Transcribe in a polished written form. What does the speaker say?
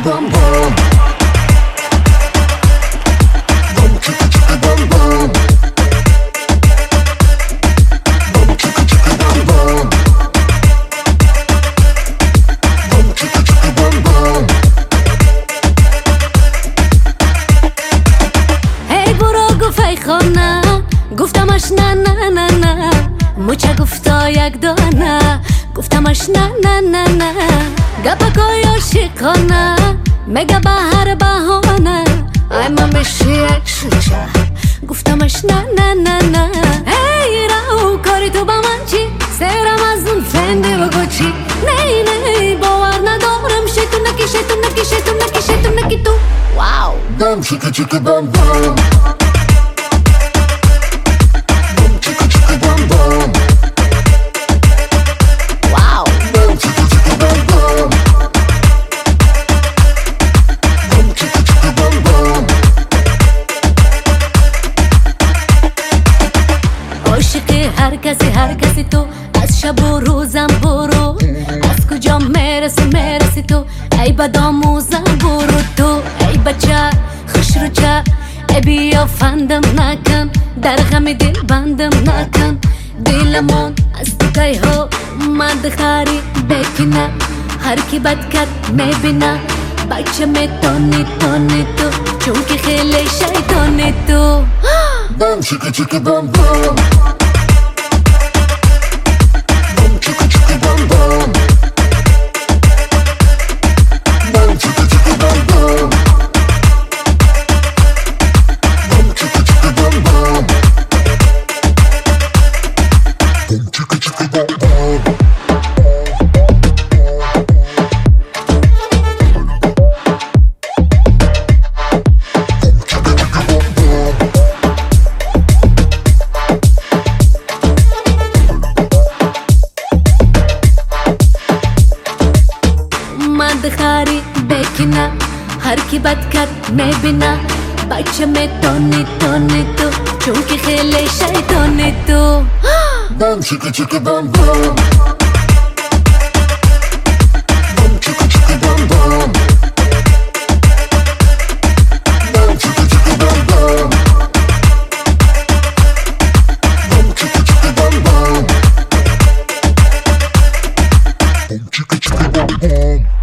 bum bum. Bum chicka chicka bum bum. Bum chicka chicka bum bum. Bum chicka chicka bum bum. Hey برو گفت خونه گفتمش نه نه نه نه مچه گفتا یک دانه گفتمش نه نه نه نه گپکای عاشقانه مگه به هر بهانه ای من بشی یک شوچه گفتمش نه نه نه نه ای راو کاری تو با من چی سرم از اون فنده بگو چی نه نه باور ندارم شیطونکی شیطونکی شیطونکی شیطونکی تو واو Bum chicka chicka bum bum. Bum chicka chicka bum bum. واو Bum chicka chicka bum bum. Bum chicka chicka bum bum. عاشق هر کسی تو از شب و روزم برو از کجا مرسی تو ای بدآموزم برو تو ای بچه خوش رو چه ای بیا فندم نکن در غم دل بندم نکن دلمون از تو که ها مد خاری بکنه هر کی بد کرد میبینه بچه میتونی تو چون که خیلی شیطانی تو Bum chicka chicka bum bum. Bum chicka chicka bum bum. Bum chicka chicka bum bum. Bum chicka chicka bum bum. Bum chicka chicka bum bum. خاری بکنه هر کی بد کرد میبینه بچه میتونی تو چون که خیلی شیطانی تو Bum chicka chicka bum bum. Bum chicka chicka bum bum. Bum chicka chicka bum bum. Bum chicka chicka bum bum. Bum chicka chicka bum bum.